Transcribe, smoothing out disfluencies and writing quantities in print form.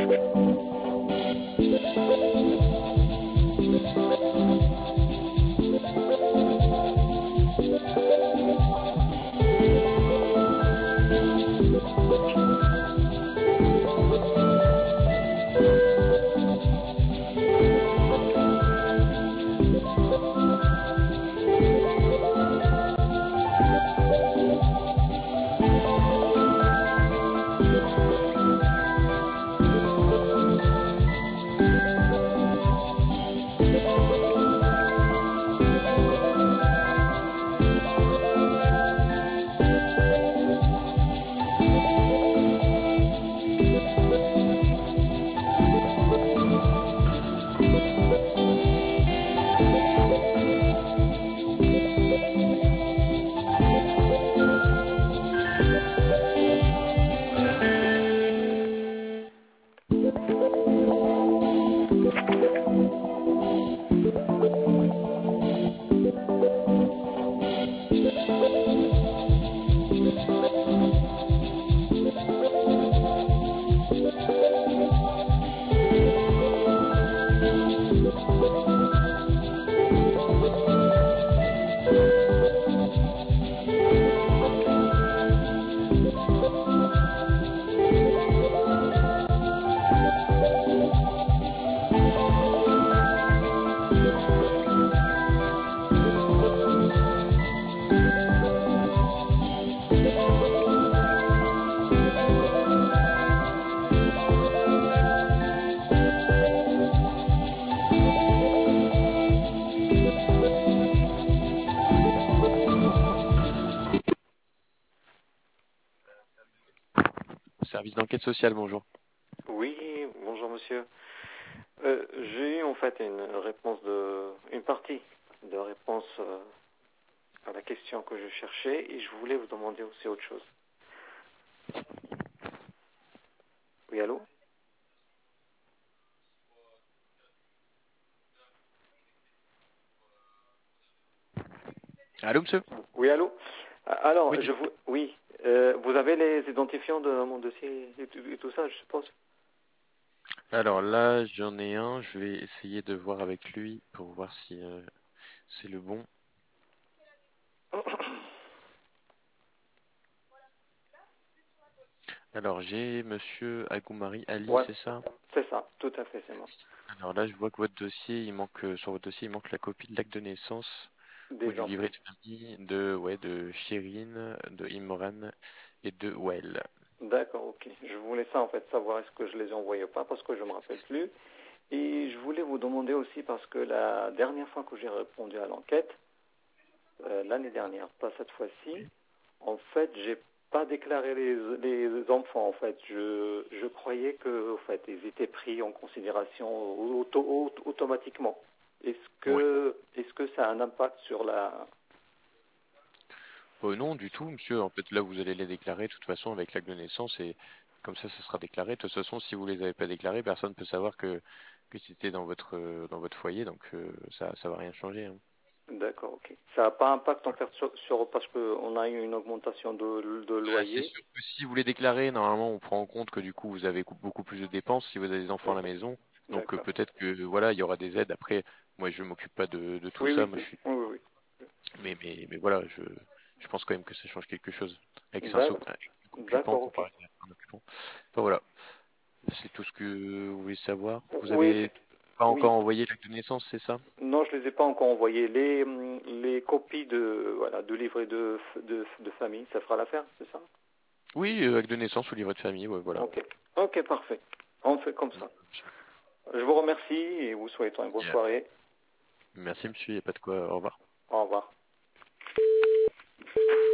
Service d'enquête sociale, bonjour. Oui, bonjour monsieur. J'ai eu en fait une partie de réponse à la question que je cherchais et je voulais vous demander aussi autre chose. Oui, allô? Allô, monsieur? Oui, allô? Alors, Oui, oui, vous avez les identifiants de mon dossier et tout ça, je suppose? alors là, j'en ai un. Je vais essayer de voir avec lui pour voir si c'est le bon. Alors, j'ai monsieur Agoumari Ali, Ouais, c'est ça? c'est ça, tout à fait, c'est moi. Alors là, je vois que votre dossier, il manque sur votre dossier, il manque la copie de l'acte de naissance ou Des du enfants. livret de famille de Chérine, de Imran et de Well. D'accord, ok. Je voulais ça en fait, savoir est-ce que je les ai envoyés ou pas, parce que je me rappelle plus. Et je voulais vous demander aussi, parce que la dernière fois que j'ai répondu à l'enquête, l'année dernière, pas cette fois-ci, en fait, j'ai pas déclaré les enfants. En fait, je croyais que, en fait, ils étaient pris en considération automatiquement. Ouais. Est-ce que ça a un impact sur la... Non, du tout, monsieur. En fait, là, vous allez les déclarer de toute façon avec l'acte de naissance et comme ça sera déclaré. De toute façon, si vous les avez pas déclarés, personne ne peut savoir que c'était dans votre foyer, donc ça va rien changer, hein. D'accord, ok. Ça n'a pas impact en fait parce qu'on a eu une augmentation de C'est loyer. sûr que si vous les déclarez, normalement, on prend en compte que du coup, vous avez beaucoup plus de dépenses si vous avez des enfants à la maison. Donc D'accord. peut-être que voilà, il y aura des aides. Après, moi, je m'occupe pas de tout Oui, ça. oui, Moi, je suis. oui, oui, Mais voilà, je pense quand même que ça change quelque chose avec oui. avec un occupant D'accord, ok. comparé à un occupant. Enfin voilà, c'est tout ce que vous voulez savoir. Vous Oui, avez pas oui. encore envoyé l'acte de naissance, c'est ça? Non, je les ai pas encore envoyés. Les copies voilà, de livrets de famille, ça fera l'affaire, c'est ça? Oui, acte de naissance ou livret de famille, ouais, voilà. Ok. Ok, parfait. On fait comme ça. Je vous remercie et vous souhaitons une bonne Yeah. soirée. Merci monsieur, il n'y a pas de quoi, au revoir. Au revoir.